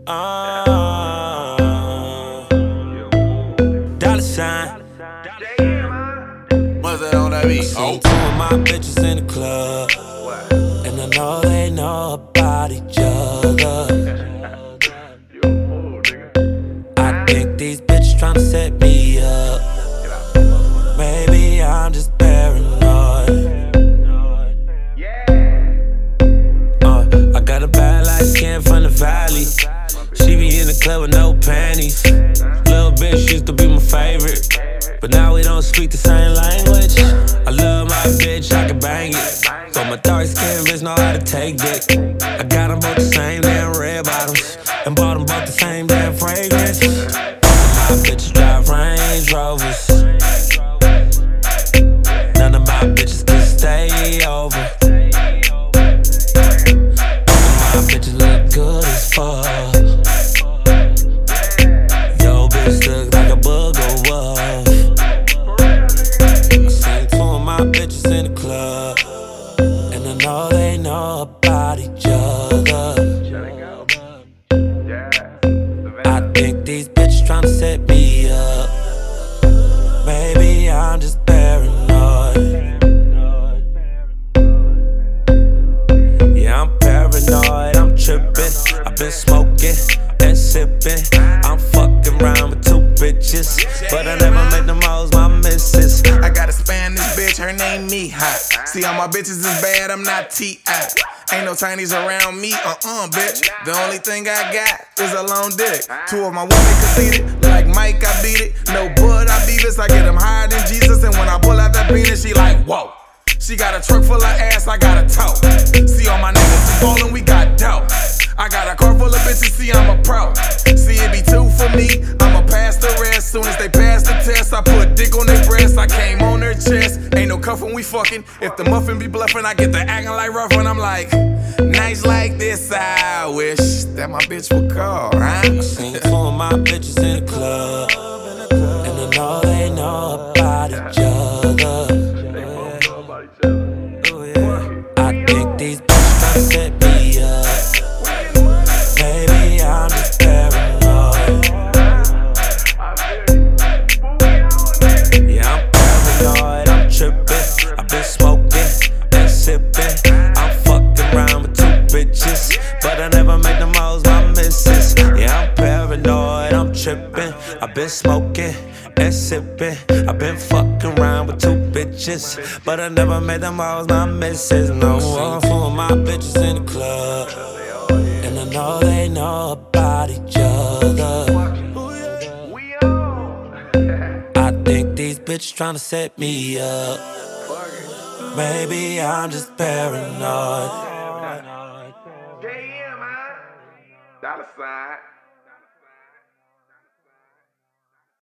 Dollar sign. What's that on that beat? Seen two of my bitches in the club, and I know they know about each other. I think these bitches tryna set me up. Maybe I'm just paranoid. I got a bad light skin from the valley. She be in the club with no panties. Little bitch used to be my favorite, but now we don't speak the same language. I love my bitch, I can bang it, but my dark skin bitch know how to take dick. I got them both the same damn red bottoms, and bought them both the same damn fragrance. My bitches drive Range Rovers. None of my bitches can stay over. My bitches look good as fuck. Yo, bitch look like a booger wolf. I seen two of my bitches in the club, and I know they know about each other. I think these bitches tryna set me up. Maybe I'm just paranoid. Yeah, I'm paranoid, I'm trippin'. I've been smoking and sippin'. I'm fucking around with two bitches, but I never met them hoes, my missus. I got a Spanish bitch, her name Mija. See, all my bitches is bad, I'm not T.I. Ain't no Chinese around me, bitch. The only thing I got is a long dick. Two of my women conceited, like Mike, I beat it. No bud, I Beavis, I get them higher than Jesus. And when I pull out that penis, she like, whoa. She got a truck full of ass, I got a toe. See, all my niggas is ballin', we got dope. I got a car full of bitches, see, I'm a pro. See, it be two for me, I'ma pass the rest. Soon as they pass the test, I put dick on their breast. I came on their chest, ain't no cuff when we fucking. If the muffin be bluffing, I get the acting like rough when I'm like, nights like this, I wish that my bitch would call, huh? I seen two of my bitches in the club, and I know they know about each other. I think these bitches tryna set me up. Maybe I'm just paranoid. Yeah, I'm paranoid, I'm trippin'. I've been smoking and sippin'. I'm fucking around with two bitches, but I never made them hoes my missus. Yeah, I'm paranoid, I'm trippin'. I've been smoking and sippin'. I've been fucking around with two bitches, but I never made them hoes my missus. No, I'm full of my bitches in the club, and I know they know about each other. I think these bitches tryna set me up. Maybe I'm just paranoid. Dollar sign.